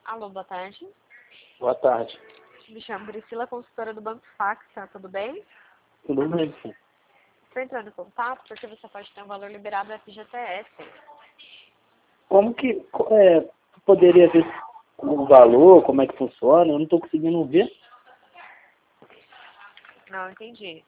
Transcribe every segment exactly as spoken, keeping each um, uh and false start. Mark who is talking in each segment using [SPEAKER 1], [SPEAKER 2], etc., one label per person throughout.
[SPEAKER 1] Alô, boa tarde.
[SPEAKER 2] Boa tarde.
[SPEAKER 1] Me chamo Priscila, consultora do Banco Faxa, tudo bem?
[SPEAKER 2] Tudo bem, sim.
[SPEAKER 1] Estou entrando em contato porque você pode ter um valor liberado do F G T S.
[SPEAKER 2] Como que é, poderia ver o valor, como é que funciona? Eu não estou conseguindo ver.
[SPEAKER 1] Não, entendi.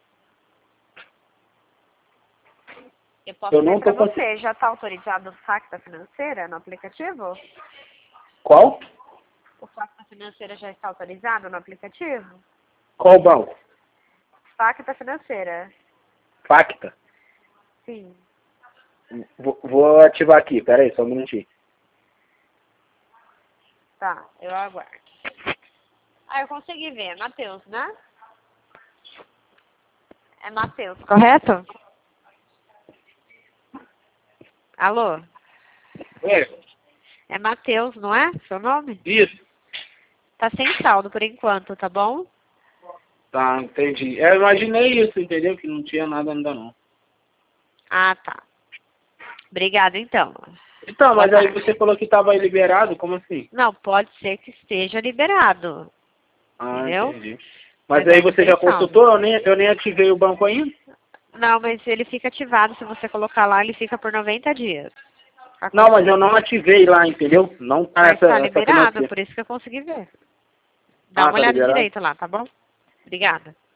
[SPEAKER 1] Eu posso
[SPEAKER 2] Eu
[SPEAKER 1] ver
[SPEAKER 2] não
[SPEAKER 1] para
[SPEAKER 2] tô
[SPEAKER 1] você, já está autorizado o Facta Financeira no aplicativo?
[SPEAKER 2] Qual?
[SPEAKER 1] O Facta Financeira já está autorizado no aplicativo?
[SPEAKER 2] Qual banco?
[SPEAKER 1] Facta Financeira.
[SPEAKER 2] Facta.
[SPEAKER 1] Sim.
[SPEAKER 2] Vou, vou ativar aqui, peraí, só um minutinho.
[SPEAKER 1] Tá, eu aguardo. Ah, eu consegui ver, é Matheus, né? É Matheus, correto? Alô?
[SPEAKER 2] É,
[SPEAKER 1] É Matheus, não é? Seu nome?
[SPEAKER 2] isso.
[SPEAKER 1] Tá sem saldo por enquanto, tá bom?
[SPEAKER 2] Tá, entendi. Eu imaginei isso, entendeu? Que não tinha nada ainda não.
[SPEAKER 1] Ah, tá. Obrigada, então.
[SPEAKER 2] Então,
[SPEAKER 1] Boa
[SPEAKER 2] mas aí
[SPEAKER 1] tarde.
[SPEAKER 2] você falou que estava liberado, como assim?
[SPEAKER 1] Não, pode ser que esteja liberado,
[SPEAKER 2] Ah,
[SPEAKER 1] entendeu?
[SPEAKER 2] entendi. Mas
[SPEAKER 1] Mas
[SPEAKER 2] aí
[SPEAKER 1] ainda
[SPEAKER 2] você
[SPEAKER 1] tem
[SPEAKER 2] já
[SPEAKER 1] saldo.
[SPEAKER 2] consultou? Eu nem, eu nem ativei o banco ainda?
[SPEAKER 1] Não, mas ele fica ativado. Se você colocar lá, ele fica por noventa dias. A
[SPEAKER 2] Não, mas eu
[SPEAKER 1] consulta.
[SPEAKER 2] não ativei lá, entendeu? Não tá
[SPEAKER 1] Mas
[SPEAKER 2] essa,
[SPEAKER 1] tá
[SPEAKER 2] essa
[SPEAKER 1] liberado,
[SPEAKER 2] financeira.
[SPEAKER 1] por isso que eu consegui ver. Dá
[SPEAKER 2] Ah,
[SPEAKER 1] uma
[SPEAKER 2] tá
[SPEAKER 1] olhada
[SPEAKER 2] liberado?
[SPEAKER 1] direito lá, tá bom? Obrigada.